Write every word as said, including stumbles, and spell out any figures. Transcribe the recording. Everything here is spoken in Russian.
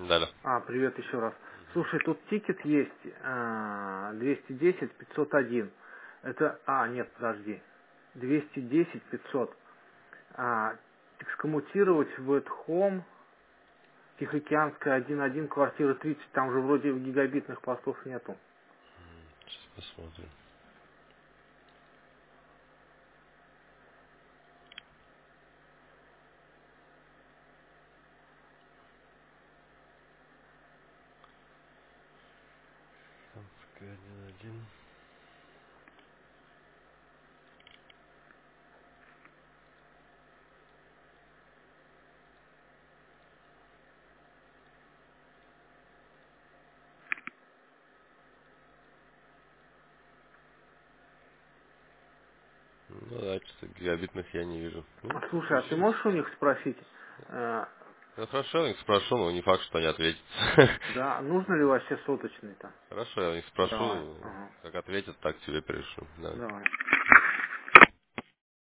Да, да. А, привет еще раз. Слушай, тут тикет есть а, двести десять пятьсот один. Это, а, нет, подожди. двести десять пятьсот. А, экскоммутировать в at home, Тихоокеанская один один, квартира тридцать. Там же вроде гигабитных постов нету. Сейчас посмотрим. Самская один один. Ну да, что-то гигабитных я не вижу. Ну, А, слушай, а ты включились. можешь у них спросить, э, Ну хорошо, я их спрошу, но не факт, что они ответят. да, нужно ли вообще соточный-то? Хорошо, я их Давай, спрошу, ага, как ответят, так тебе перешлю. Да. давай.